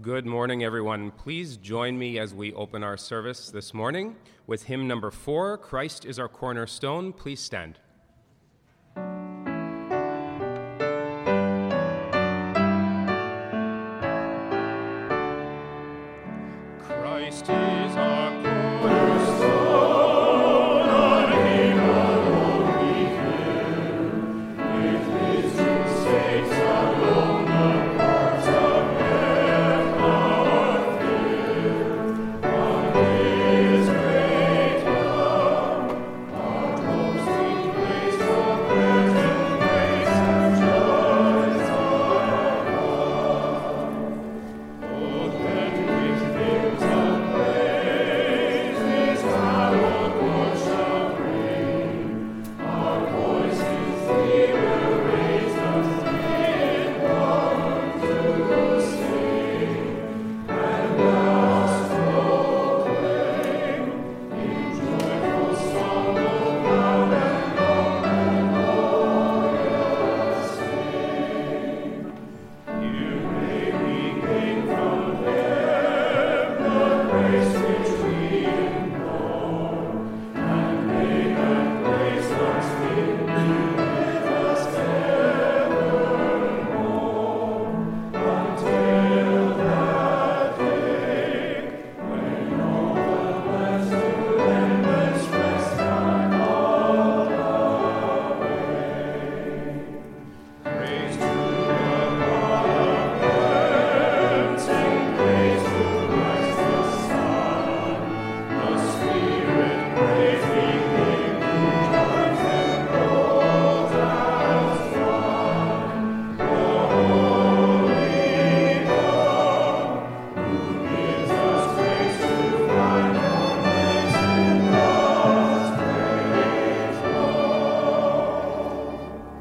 Good morning, everyone. Please join me as we open our service this morning with hymn number 4, Christ is Our Cornerstone. Please stand. Christ is our cornerstone, on him alone we live. With his two saints alone the parts of heaven are filled. On his great love, our boasting place of present grace and joys above. Oh, that with hymns of praise this hallowed word shall ring. Our voices thee will raise us in one to sing, and thus proclaim in joyful song, O loud and long and glorious name. You may regain from them the grace which we implore, and may that grace once be with us evermore, until that day when all the blessed endless rest are called away. Praise to the God of heavens, and praise to Christ the Son. The Spirit praising Him who joins them both as one. The Holy God, who gives us grace to find our place in God's great love.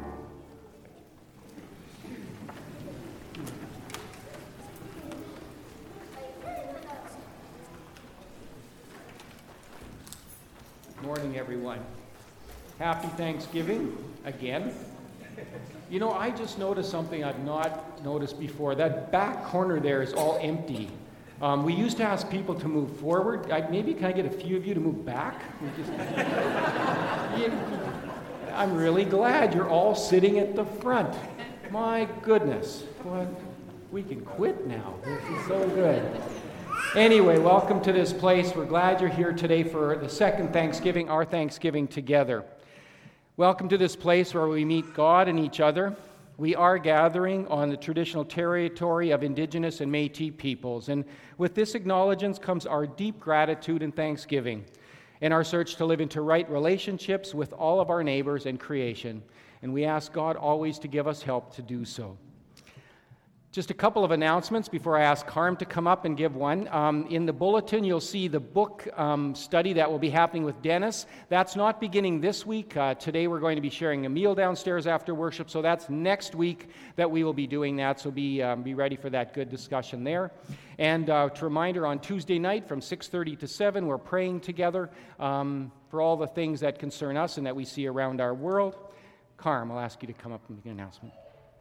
Morning, everyone. Happy Thanksgiving again. You know, I just noticed something I've not noticed before. That back corner there is all empty. We used to ask people to move forward. Maybe can I get a few of you to move back? I'm really glad you're all sitting at the front. My goodness. What? We can quit now. This is so good. Anyway, welcome to this place. We're glad you're here today for the second Thanksgiving, our Thanksgiving together. Welcome to this place where we meet God and each other. We are gathering on the traditional territory of Indigenous and Métis peoples, and with this acknowledgence comes our deep gratitude and thanksgiving in our search to live into right relationships with all of our neighbors and creation, and we ask God always to give us help to do so. Just a couple of announcements before I ask Harm to come up and give one. In the bulletin, you'll see the book study that will be happening with Dennis. That's not beginning this week. Today we're going to be sharing a meal downstairs after worship, so that's next week that we will be doing that, so be ready for that good discussion there. And to reminder, on Tuesday night from 6:30 to 7, we're praying together for all the things that concern us and that we see around our world. Harm, I'll ask you to come up and make an announcement.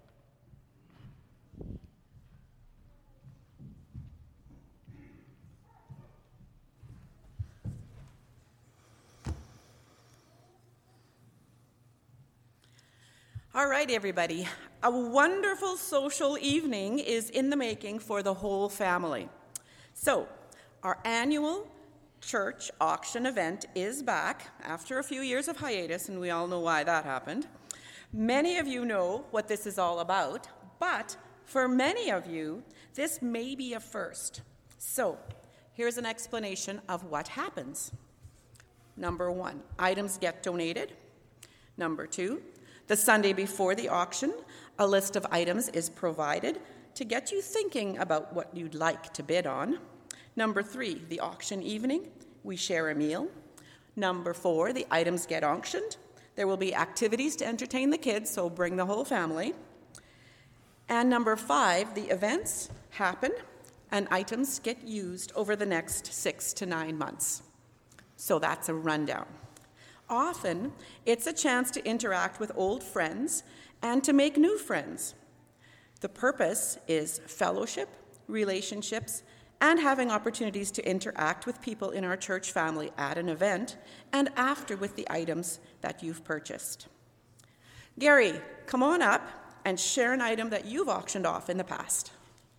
All right, everybody. A wonderful social evening is in the making for the whole family. So, our annual church auction event is back after a few years of hiatus, and we all know why that happened. Many of you know what this is all about, but for many of you, this may be a first. So, here's an explanation of what happens. Number 1, items get donated. Number 2, the Sunday before the auction, a list of items is provided to get you thinking about what you'd like to bid on. Number 3, the auction evening, we share a meal. Number 4, the items get auctioned. There will be activities to entertain the kids, so bring the whole family. And number 5, the events happen and items get used over the next 6 to 9 months. So that's a rundown. Often, it's a chance to interact with old friends and to make new friends. The purpose is fellowship, relationships, and having opportunities to interact with people in our church family at an event and after with the items that you've purchased. Gary, come on up and share an item that you've auctioned off in the past.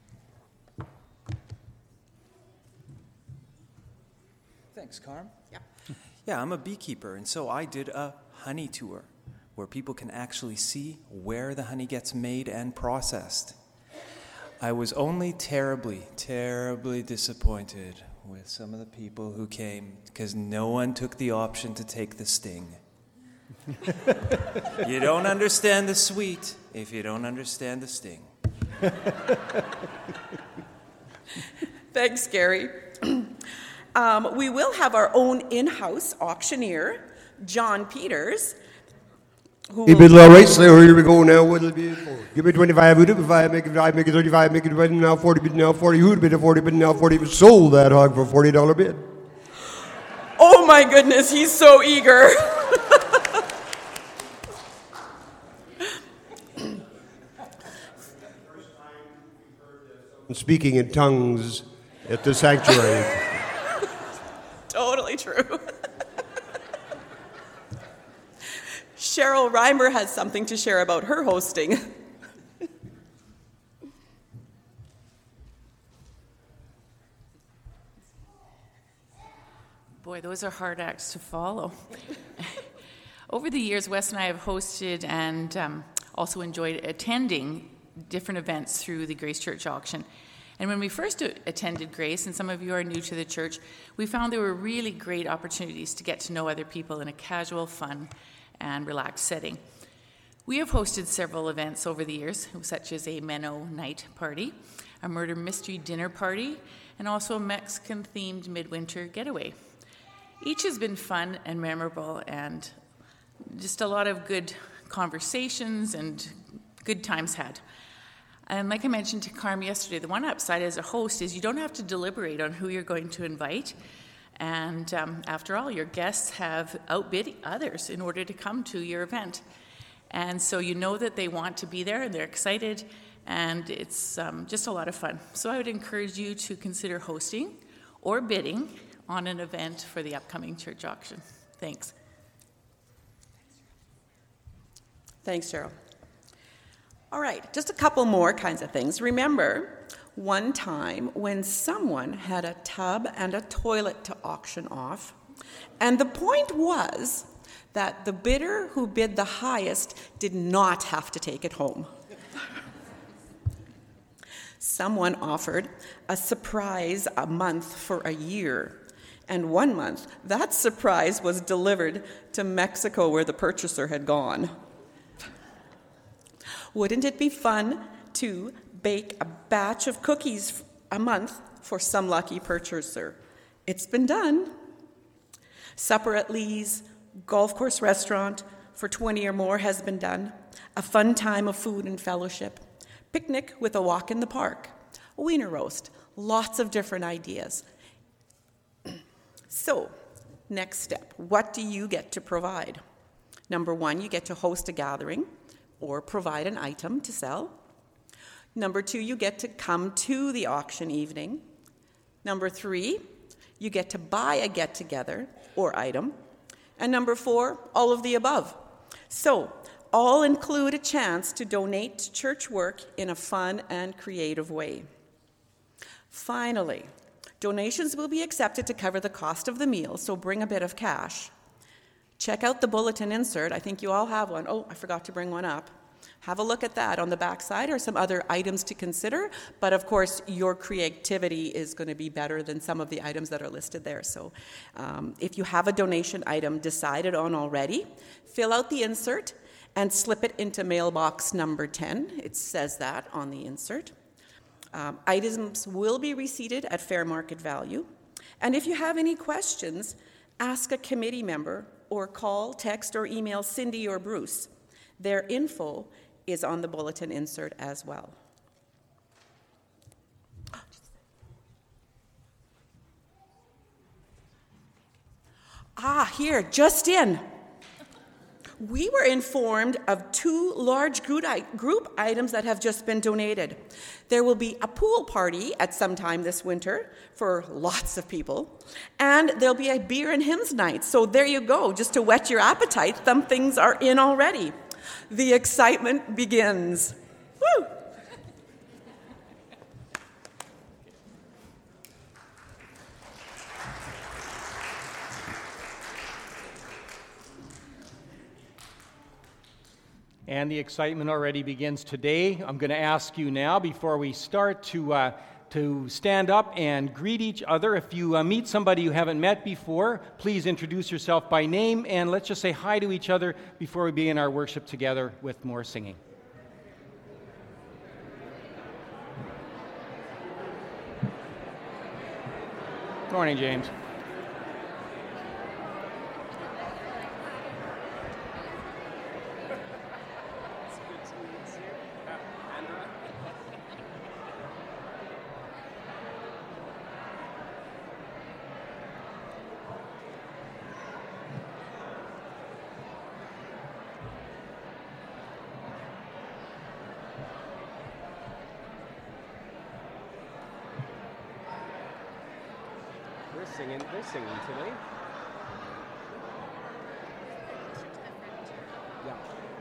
Thanks, Carm. Yeah. Yeah, I'm a beekeeper, and so I did a honey tour where people can actually see where the honey gets made and processed. I was only terribly, terribly disappointed with some of the people who came because no one took the option to take the sting. You don't understand the sweet if you don't understand the sting. Thanks, Gary. We will have our own in-house auctioneer, John Peters, who Keep it all right, so here we go now. What'll it be for? Give me 25, who'd it be 5, make it 5, make it 35, make it bid now 40, bid now 40, who'd bid a 40, bid now 40, sold that hog for $40 bid. Oh my goodness, he's so eager. Speaking in tongues at the sanctuary. Totally true. Cheryl Reimer has something to share about her hosting. Boy, those are hard acts to follow. Over the years, Wes and I have hosted and also enjoyed attending different events through the Grace Church auction. And when we first attended Grace, and some of you are new to the church, we found there were really great opportunities to get to know other people in a casual, fun, and relaxed setting. We have hosted several events over the years, such as a Menno night party, a murder mystery dinner party, and also a Mexican-themed midwinter getaway. Each has been fun and memorable, and just a lot of good conversations and good times had. And like I mentioned to Carm yesterday, the one upside as a host is you don't have to deliberate on who you're going to invite. And after all, your guests have outbid others in order to come to your event. And so you know that they want to be there and they're excited, and it's just a lot of fun. So I would encourage you to consider hosting or bidding on an event for the upcoming church auction. Thanks. Thanks, Cheryl. All right, just a couple more kinds of things. Remember one time when someone had a tub and a toilet to auction off, and the point was that the bidder who bid the highest did not have to take it home. Someone offered a surprise a month for a year, and 1 month that surprise was delivered to Mexico where the purchaser had gone. Wouldn't it be fun to bake a batch of cookies a month for some lucky purchaser? It's been done. Supper at Lee's golf course restaurant for 20 or more has been done. A fun time of food and fellowship. Picnic with a walk in the park. A wiener roast. Lots of different ideas. So, next step. What do you get to provide? Number 1, you get to host a gathering or provide an item to sell. Number 2, you get to come to the auction evening. Number 3, you get to buy a get-together or item. And number 4, all of the above. So, all include a chance to donate to church work in a fun and creative way. Finally, donations will be accepted to cover the cost of the meal, so bring a bit of cash. Check out the bulletin insert. I think you all have one. Oh, I forgot to bring one up. Have a look at that. On the back side are some other items to consider, but of course your creativity is going to be better than some of the items that are listed there. So if you have a donation item decided on already, fill out the insert and slip it into mailbox number 10. It says that on the insert. Items will be receipted at fair market value. And if you have any questions, ask a committee member or call, text, or email Cindy or Bruce. Their info is on the bulletin insert as well. Here, just in. we were informed of 2 large group items that have just been donated. There will be a pool party at some time this winter for lots of people, and there'll be a beer and hymns night. So there you go, just to whet your appetite. Some things are in already. The excitement begins. Woo! And the excitement already begins today. I'm going to ask you now, before we start, to stand up and greet each other. If you meet somebody you haven't met before, please introduce yourself by name, and let's just say hi to each other before we begin our worship together with more singing. Good morning, James. They're singing today. Yeah.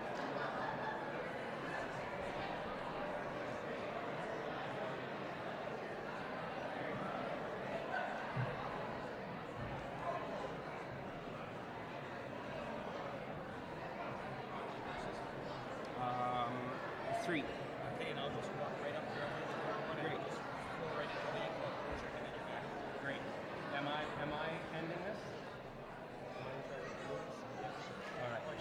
Three. Okay, and I'll just walk right up there. Great. Right into the enclosure and then you're back. Great. Am I ending this? All right.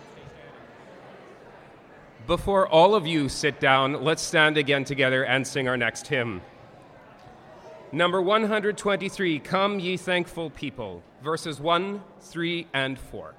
Before all of you sit down, let's stand again together and sing our next hymn. Number 123, Come Ye Thankful People, verses 1, 3, and 4.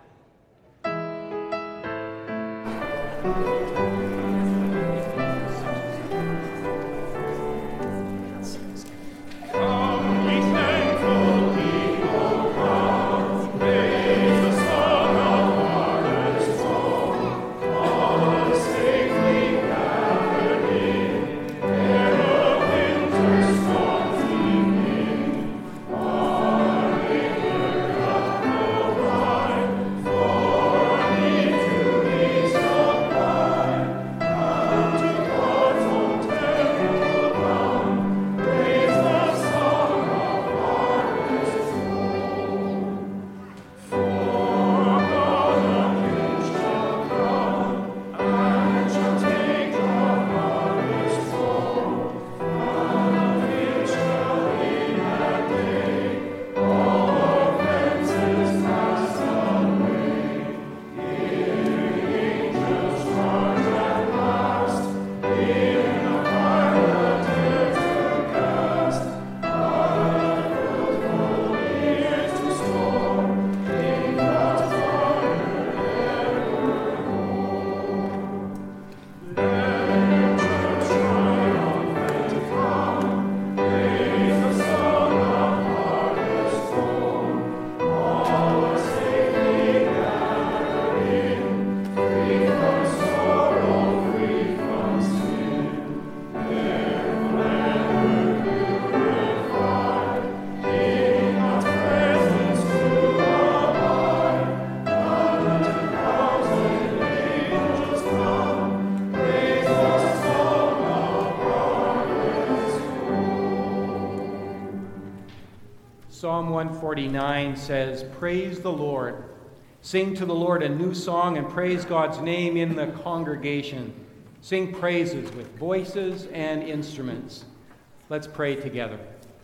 Psalm 149 says, Praise the Lord. Sing to the Lord a new song and praise God's name in the congregation. Sing praises with voices and instruments. Let's pray together.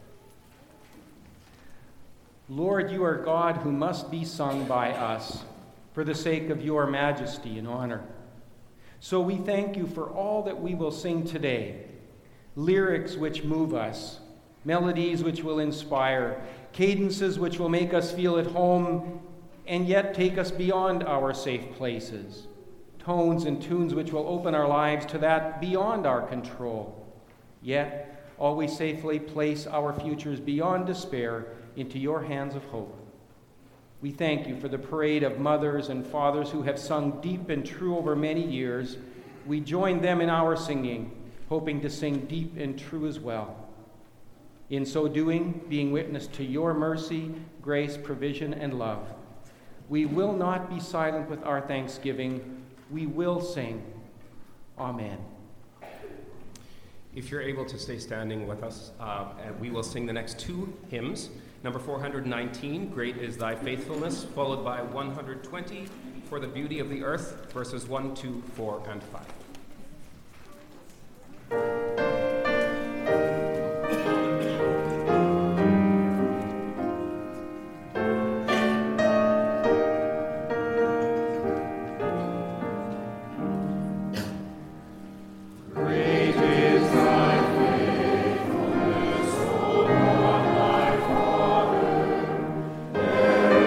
Lord, you are God who must be sung by us for the sake of your majesty and honor. So we thank you for all that we will sing today, lyrics which move us, melodies which will inspire, cadences which will make us feel at home and yet take us beyond our safe places, tones and tunes which will open our lives to that beyond our control, yet always safely place our futures beyond despair into your hands of hope. We thank you for the parade of mothers and fathers who have sung deep and true over many years. We join them in our singing, hoping to sing deep and true as well. In so doing, being witness to your mercy, grace, provision, and love, we will not be silent with our thanksgiving. We will sing. Amen. If you're able to stay standing with us, and we will sing the next two hymns. Number 419, Great is Thy Faithfulness, followed by 120, For the Beauty of the Earth, verses 1, 2, 4, and 5.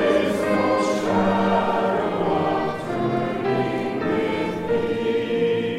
Thee.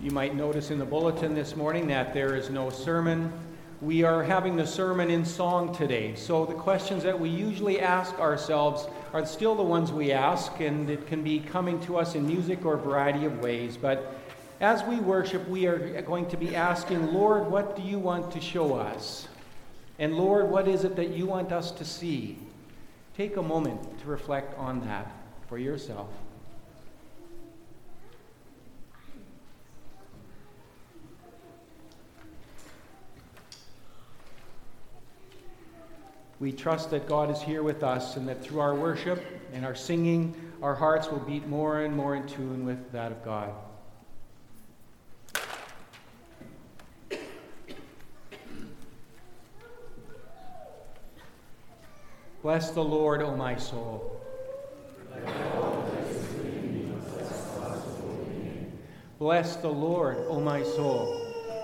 You might notice in the bulletin this morning that there is no sermon. We are having the sermon in song today. So the questions that we usually ask ourselves are still the ones we ask, and it can be coming to us in music or a variety of ways. But as we worship, we are going to be asking, Lord, what do you want to show us? And Lord, what is it that you want us to see? Take a moment to reflect on that for yourself. We trust that God is here with us and that through our worship and our singing, our hearts will beat more and more in tune with that of God. Bless the Lord, O my soul. Bless the Lord, O my soul.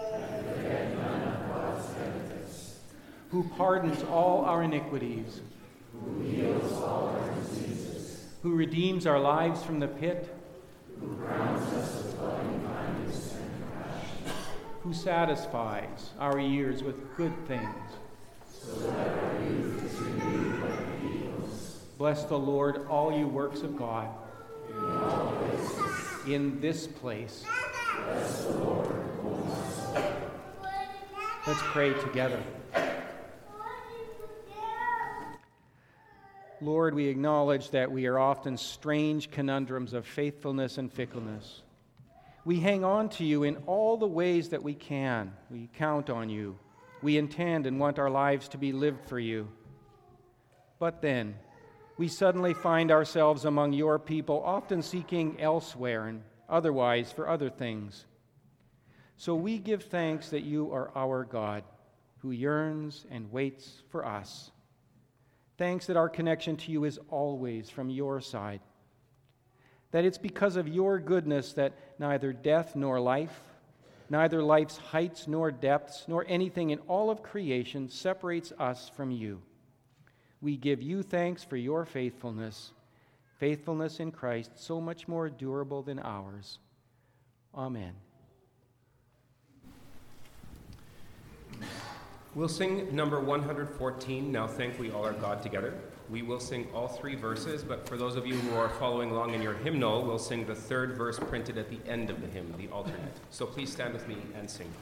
Who pardons all our iniquities, who heals all our diseases, who redeems our lives from the pit, who crowns us with loving kindness and compassion, who satisfies our years with good things, so that our youth is renewed like the eagles. Bless the Lord, all you works of God, in all places, in this place. Bless the Lord, O my soul. Let's pray together. Lord, we acknowledge that we are often strange conundrums of faithfulness and fickleness. We hang on to you in all the ways that we can. We count on you. We intend and want our lives to be lived for you. But then, we suddenly find ourselves among your people, often seeking elsewhere and otherwise for other things. So we give thanks that you are our God, who yearns and waits for us. Thanks that our connection to you is always from your side. That it's because of your goodness that neither death nor life, neither life's heights nor depths, nor anything in all of creation separates us from you. We give you thanks for your faithfulness in Christ, so much more durable than ours. Amen. We'll sing number 114, Now Thank We All Our God, together. We will sing all three verses, but for those of you who are following along in your hymnal, we'll sing the third verse printed at the end of the hymn, the alternate. So please stand with me and sing.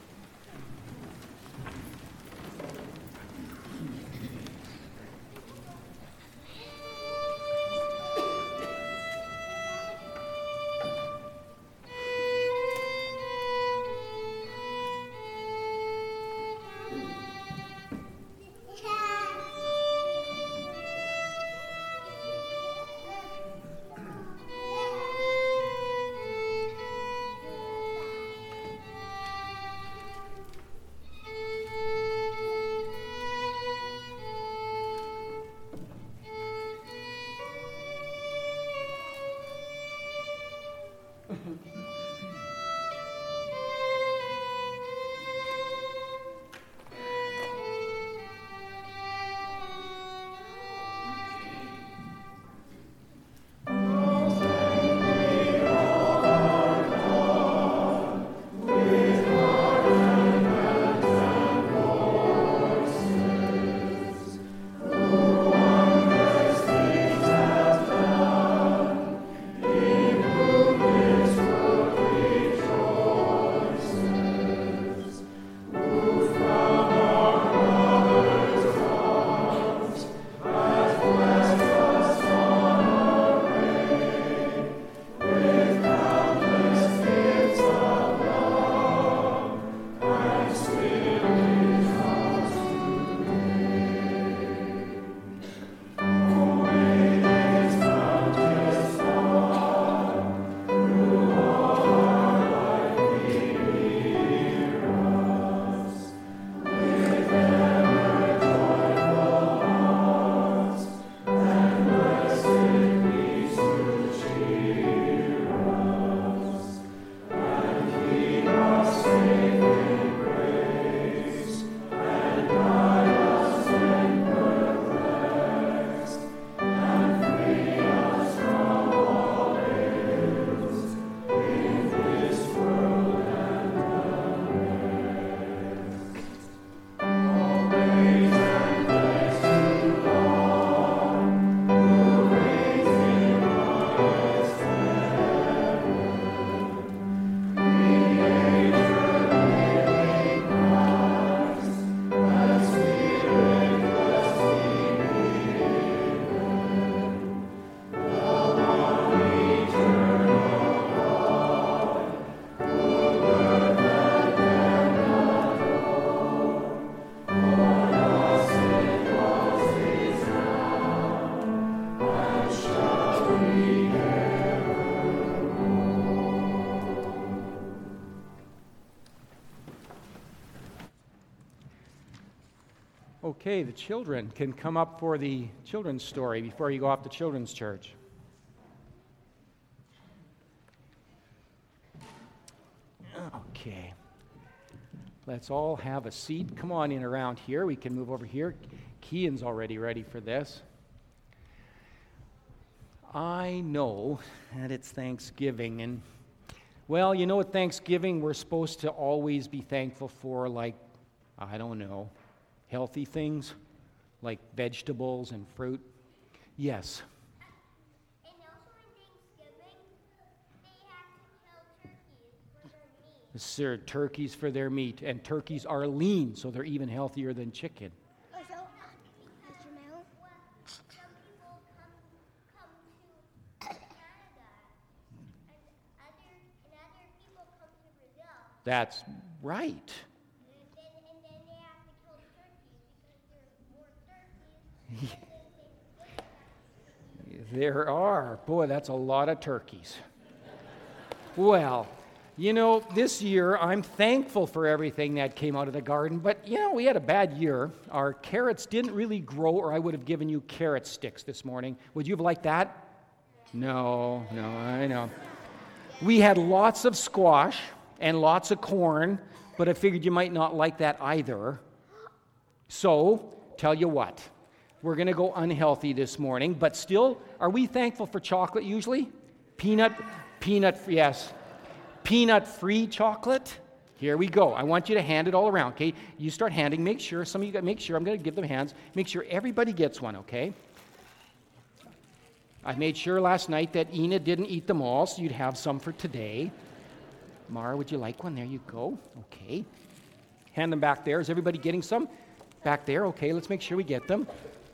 Okay, the children can come up for the children's story before you go off to children's church. Okay. Let's all have a seat. Come on in around here. We can move over here. Kian's already ready for this. I know that it's Thanksgiving, and well, you know, at Thanksgiving we're supposed to always be thankful for, like, I don't know, healthy things like vegetables and fruit. Yes. And also on Thanksgiving, they have to kill turkeys for their meat. Sir, turkeys for their meat, and turkeys are lean, so they're even healthier than chicken. Also, Mr. Mel, some people come to Canada, and other people come to Brazil. That's right. And then they have to kill turkeys because there are more turkeys. There are. Boy, that's a lot of turkeys. Well, you know, this year I'm thankful for everything that came out of the garden, but, you know, we had a bad year. Our carrots didn't really grow, or I would have given you carrot sticks this morning. Would you have liked that? No, I know. We had lots of squash and lots of corn, but I figured you might not like that either. So, tell you what, we're going to go unhealthy this morning, but still, are we thankful for chocolate usually? Yes. Peanut-free chocolate? Here we go. I want you to hand it all around, okay? You start handing. Make sure, some of you, make sure, I'm going to give them hands. Make sure everybody gets one, okay? I made sure last night that Enid didn't eat them all, so you'd have some for today. Mara, would you like one? There you go. Okay. Hand them back there. Is everybody getting some? Back there. Okay, let's make sure we get them.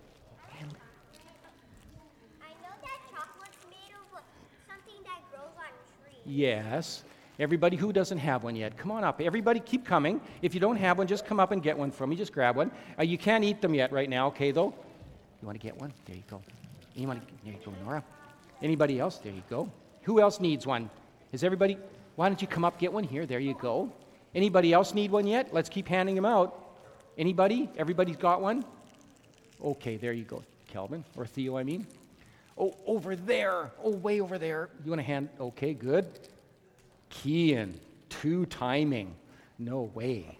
I know that chocolate's made of something that grows on trees. Yes. Everybody who doesn't have one yet, come on up. Everybody keep coming. If you don't have one, just come up and get one from me. Just grab one. You can't eat them yet right now, okay, though? You want to get one? There you go. There you go, Nora. Anybody else? There you go. Who else needs one? Is everybody? Why don't you come up, get one here? There you go. Anybody else need one yet? Let's keep handing them out. Anybody? Everybody's got one? Okay, there you go. Calvin, or Theo, I mean. Oh, over there. Oh, way over there. You want to hand? Okay, good. Kian, 2 timing. No way.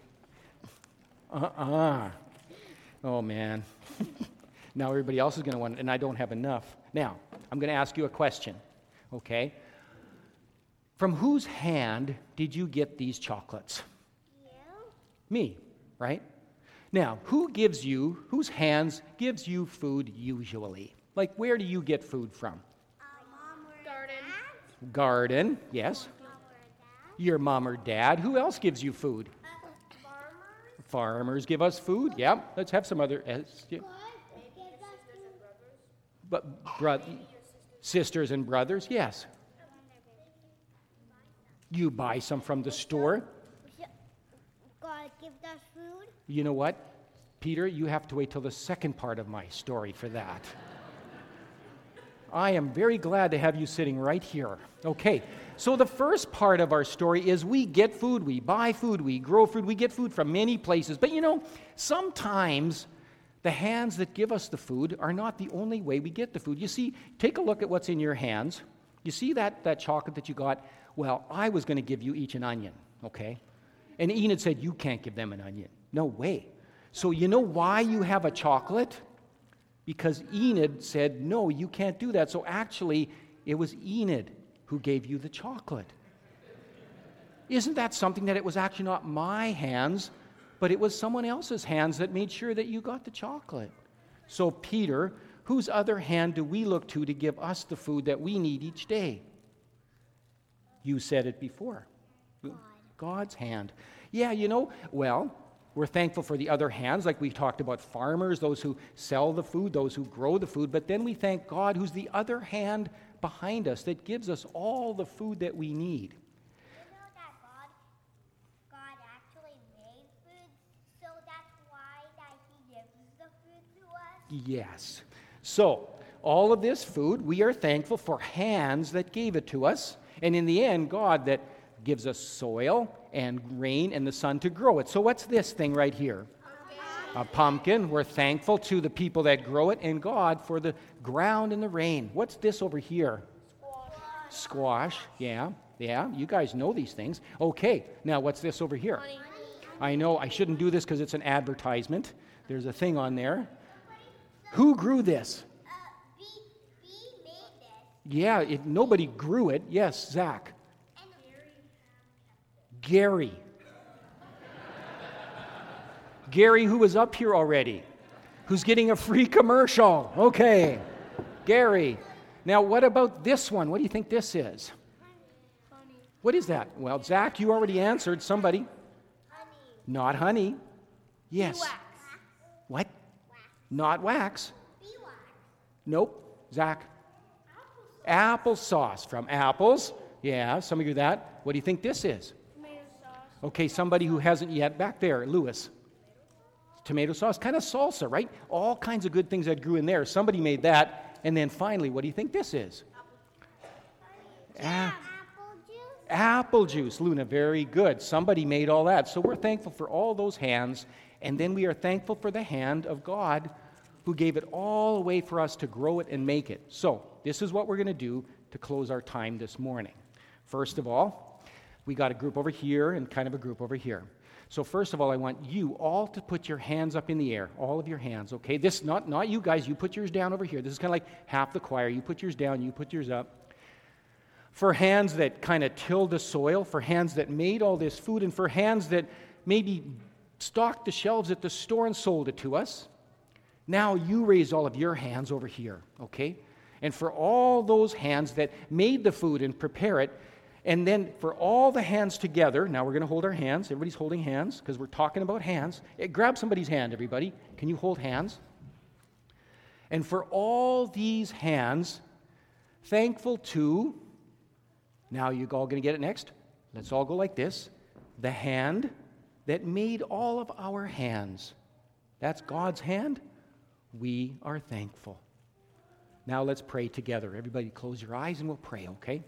Oh, man. Now everybody else is going to want it, and I don't have enough. Now, I'm going to ask you a question, okay? From whose hand did you get these chocolates? You? Me, right? Now, whose hands gives you food usually? Like, where do you get food from? Mom or Dad? Garden, yes. Mom or Dad? Your mom or dad. Who else gives you food? Farmers? Farmers give us food. Yeah, let's have some other. Sisters and brothers, yes. You buy some from the store. God gives us food? You know what, Peter? You have to wait till the second part of my story for that. I am very glad to have you sitting right here. Okay, so the first part of our story is we get food, we buy food, we grow food, we get food from many places. But you know, sometimes the hands that give us the food are not the only way we get the food. You see, take a look at what's in your hands. You see that chocolate that you got? Well, I was going to give you each an onion, okay? And Enid said, you can't give them an onion. No way. So you know why you have a chocolate? Because Enid said, no, you can't do that. So actually, it was Enid who gave you the chocolate. Isn't that something that it was actually not my hands, but it was someone else's hands that made sure that you got the chocolate? So Peter, whose other hand do we look to give us the food that we need each day? You said it before. God's hand. Yeah, you know, well, we're thankful for the other hands, like we've talked about farmers, those who sell the food, those who grow the food, but then we thank God, who's the other hand behind us that gives us all the food that we need. You know that God actually made food, so that's why that He gives the food to us? Yes. So, all of this food, we are thankful for hands that gave it to us, and in the end, God that gives us soil and rain and the sun to grow it. So what's this thing right here? A pumpkin. We're thankful to the people that grow it and God for the ground and the rain. What's this over here? Squash. Yeah. You guys know these things. Okay. Now, what's this over here? Honey. I know I shouldn't do this because it's an advertisement. There's a thing on there. Who grew this? B made this. Yeah, nobody grew it. Yes, Zach. Gary. Gary, who was up here already, who's getting a free commercial. Okay, Gary. Now, what about this one? What do you think this is? Honey. What is that? Well, Zach, you already answered. Somebody. Honey. Not honey. Yes. Wax. What? Not wax. Beeswax. Nope. Zach. Applesauce from apples. Yeah, some of you that. What do you think this is? Tomato sauce. Okay, somebody who hasn't yet. Back there, Lewis. Tomato sauce, kind of salsa, right? All kinds of good things that grew in there. Somebody made that. And then finally, what do you think this is? Apple juice. Apple juice. Luna, very good. Somebody made all that. So we're thankful for all those hands. And then we are thankful for the hand of God who gave it all away for us to grow it and make it. So this is what we're going to do to close our time this morning. First of all, we got a group over here and kind of a group over here. So first of all, I want you all to put your hands up in the air, all of your hands, okay? This, not you guys, you put yours down over here. This is kind of like half the choir. You put yours down, you put yours up. For hands that kind of tilled the soil, for hands that made all this food, and for hands that maybe stocked the shelves at the store and sold it to us. Now you raise all of your hands over here, okay? And for all those hands that made the food and prepare it, and then for all the hands together, now we're going to hold our hands. Everybody's holding hands because we're talking about hands. Grab somebody's hand, everybody. Can you hold hands? And for all these hands, thankful to, now you're all going to get it next. Let's all go like this. The hand that made all of our hands. That's God's hand. We are thankful. Now let's pray together. Everybody close your eyes and we'll pray, okay?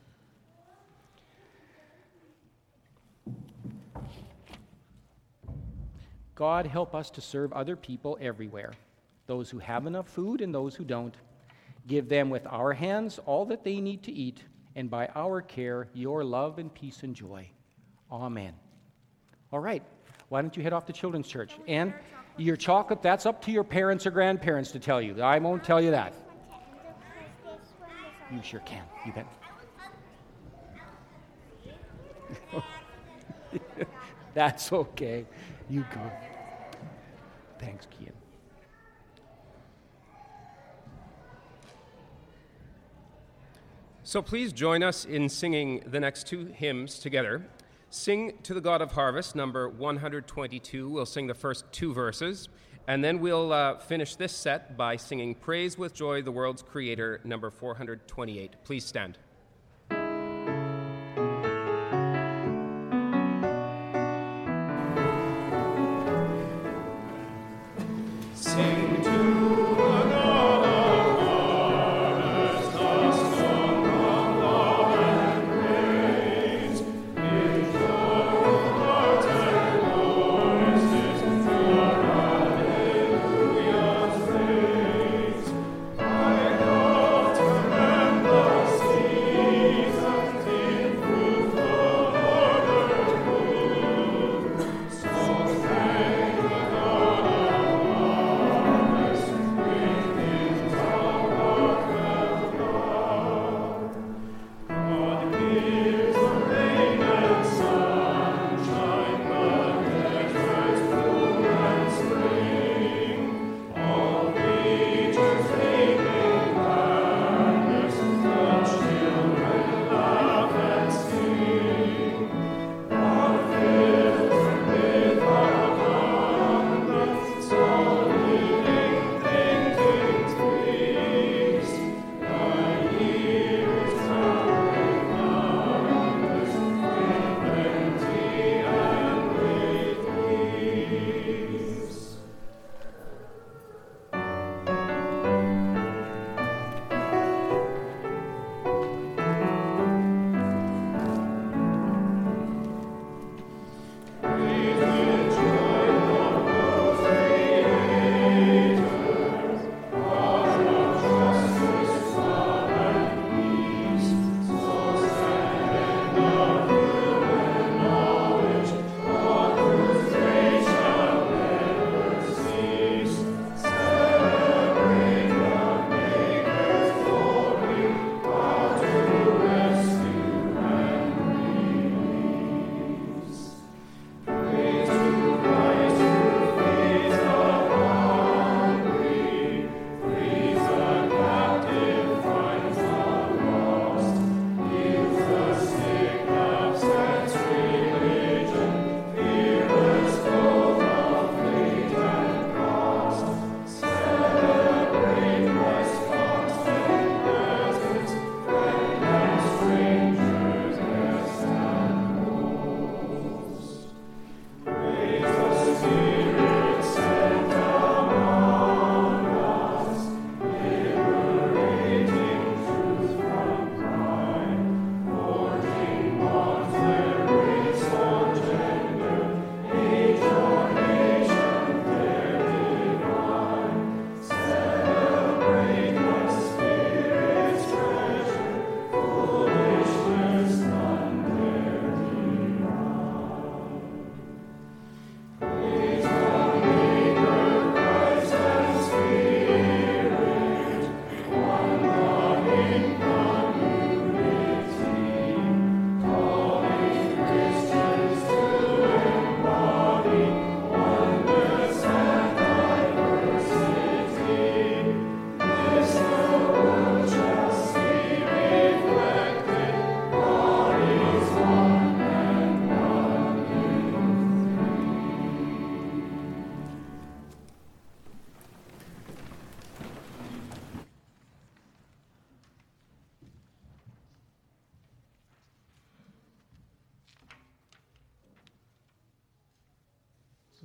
God, help us to serve other people everywhere, those who have enough food and those who don't. Give them with our hands all that they need to eat, and by our care, your love and peace and joy. Amen. All right, why don't you head off to Children's Church? And your chocolate, that's up to your parents or grandparents to tell you. I won't tell you that. You sure can. You bet. That's okay. You go. Thanks, Kian. So please join us in singing the next two hymns together. Sing to the God of Harvest, number 122. We'll sing the first two verses, and then we'll finish this set by singing Praise with Joy, the World's Creator, number 428. Please stand. Sing to see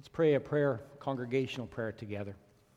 Let's pray a prayer, congregational prayer together.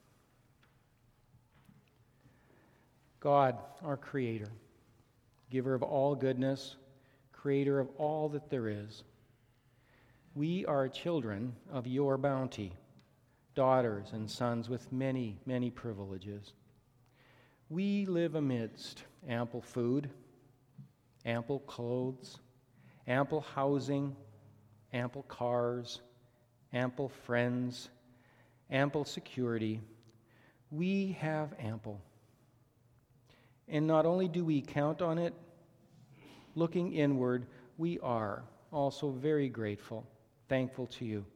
God, our Creator, giver of all goodness, creator of all that there is, we are children of your bounty, daughters and sons with many, many privileges. We live amidst ample food, ample clothes, ample housing, ample cars, ample friends, ample security. We have ample. And not only do we count on it, looking inward, we are also very grateful, thankful to you.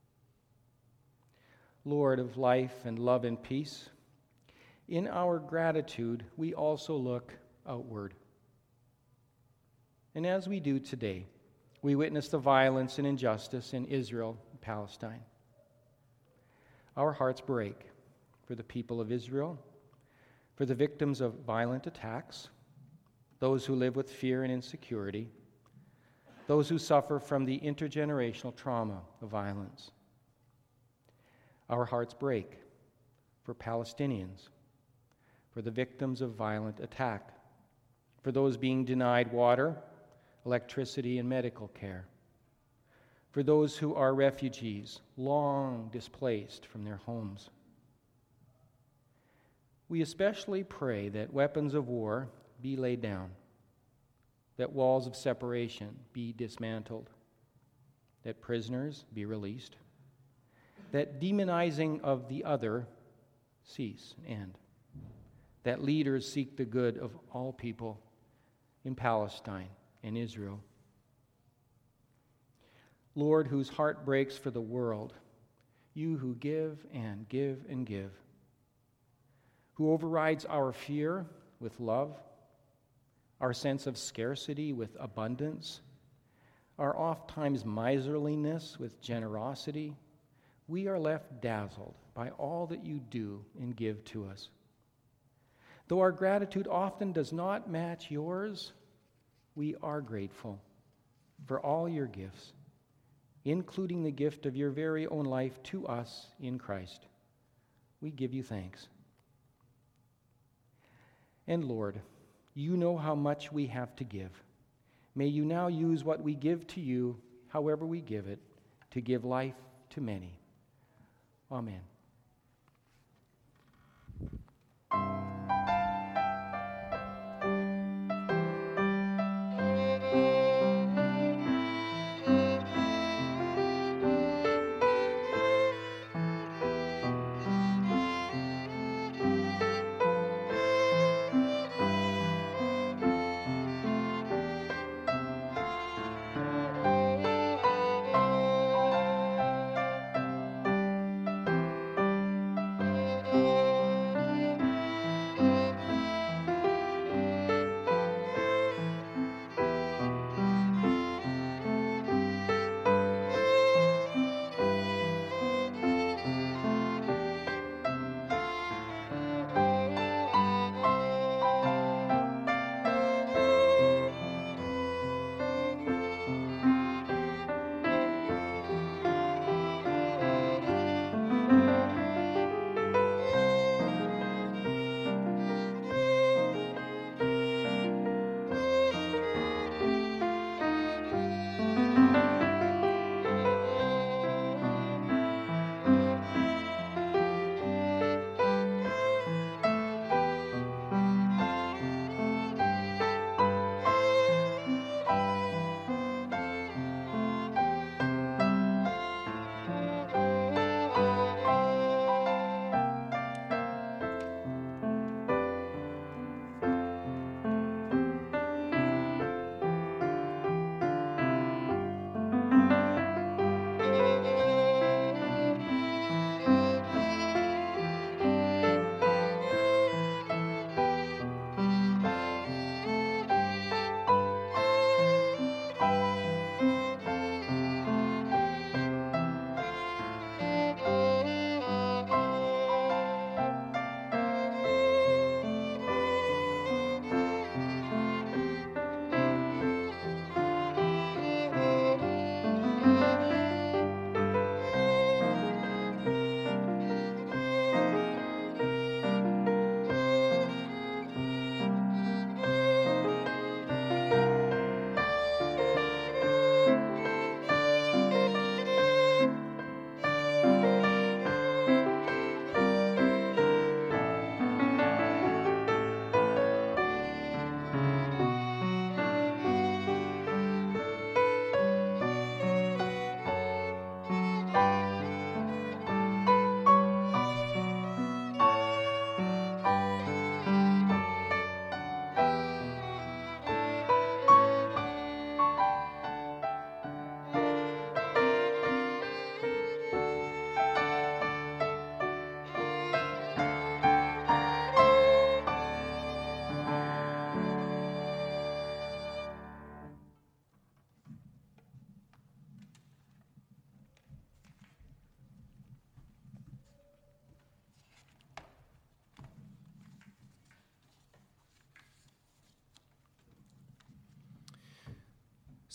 Lord of life and love and peace, in our gratitude, we also look outward. And as we do today, we witness the violence and injustice in Israel and Palestine. Our hearts break for the people of Israel, for the victims of violent attacks, those who live with fear and insecurity, those who suffer from the intergenerational trauma of violence. Our hearts break for Palestinians, for the victims of violent attack, for those being denied water, electricity, and medical care, for those who are refugees, long displaced from their homes. We especially pray that weapons of war be laid down, that walls of separation be dismantled, that prisoners be released, that demonizing of the other cease and end, that leaders seek the good of all people in Palestine and Israel. Lord, whose heart breaks for the world, you who give and give and give, who overrides our fear with love, our sense of scarcity with abundance, our oft-times miserliness with generosity, we are left dazzled by all that you do and give to us. Though our gratitude often does not match yours, we are grateful for all your gifts, including the gift of your very own life to us in Christ. We give you thanks. And Lord, you know how much we have to give. May you now use what we give to you, however we give it, to give life to many. Amen.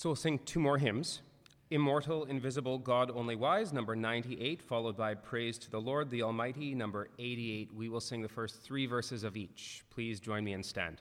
So we'll sing two more hymns. Immortal, Invisible, God Only Wise, number 98, followed by Praise to the Lord, the Almighty, number 88. We will sing the first three verses of each. Please join me and stand.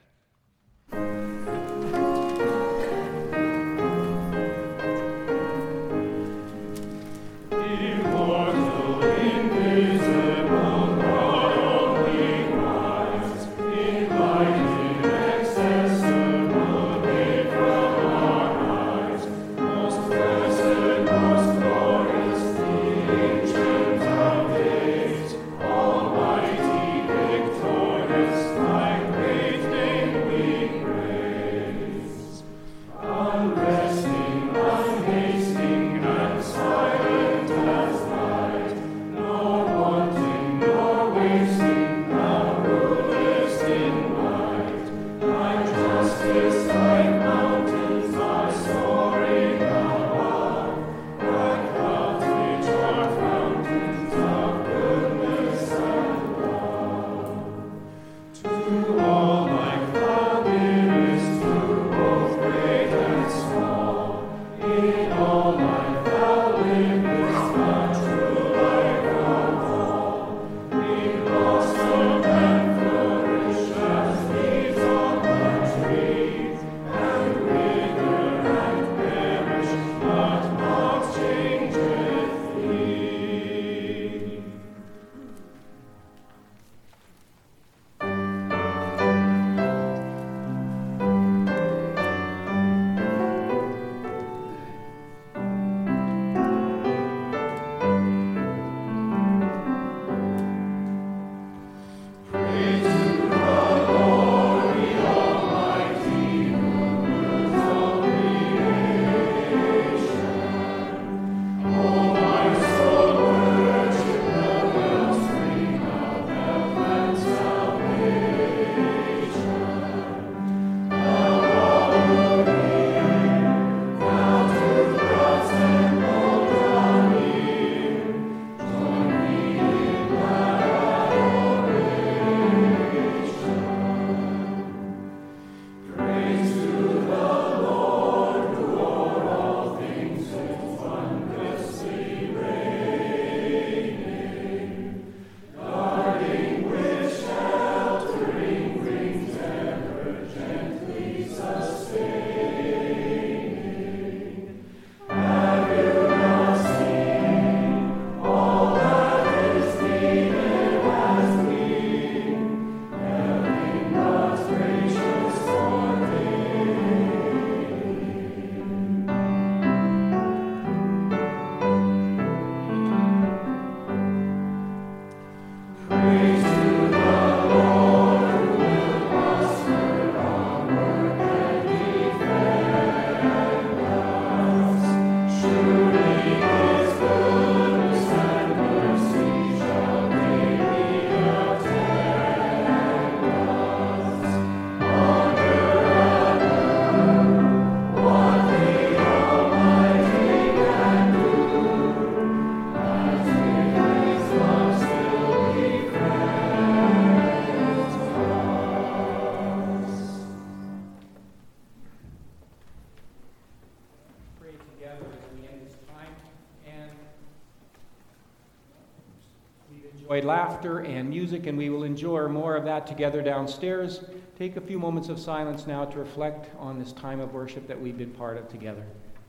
Enjoyed laughter and music, and we will enjoy more of that together downstairs. Take a few moments of silence now to reflect on this time of worship that we've been part of together.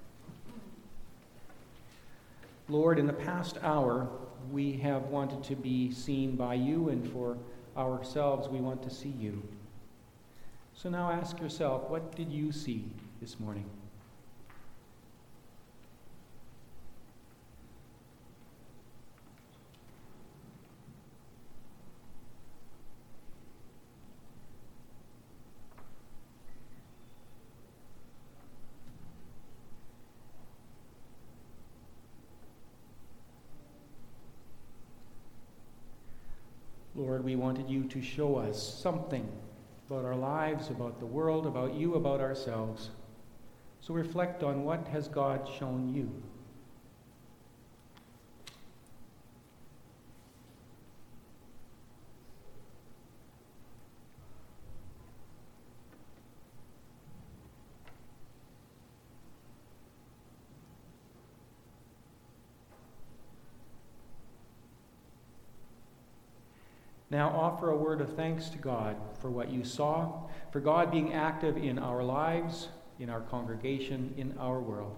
Lord, in the past hour, we have wanted to be seen by you, and for ourselves, we want to see you. So now ask yourself, what did you see this morning? Lord, we wanted you to show us something about our lives, about the world, about you, about ourselves. So reflect on what has God shown you. Now offer a word of thanks to God for what you saw, for God being active in our lives, in our congregation, in our world.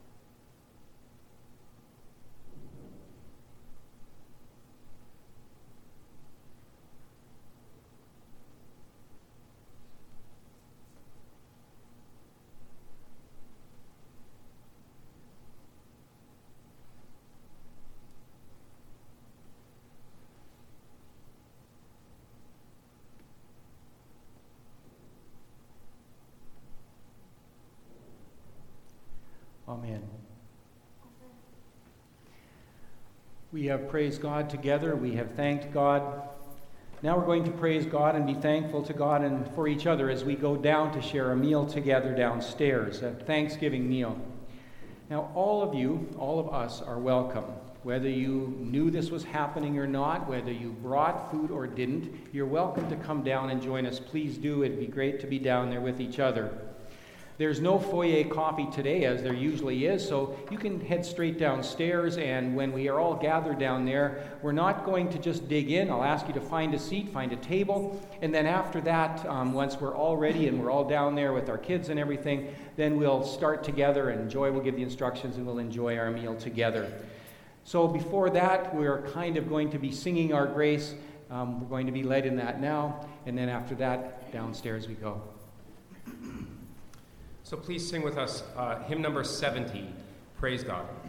Amen. We have praised God together. We have thanked God. Now we're going to praise God and be thankful to God and for each other as we go down to share a meal together downstairs, a Thanksgiving meal. Now all of you, all of us are welcome. Whether you knew this was happening or not, whether you brought food or didn't, you're welcome to come down and join us. Please do. It'd be great to be down there with each other. There's no foyer coffee today, as there usually is, so you can head straight downstairs, and when we are all gathered down there, we're not going to just dig in. I'll ask you to find a seat, find a table, and then after that, once we're all ready and we're all down there with our kids and everything, then we'll start together, and Joy will give the instructions, and we'll enjoy our meal together. So before that, we're kind of going to be singing our grace. We're going to be led in that now, and then after that, downstairs we go. So please sing with us hymn number 70, Praise God.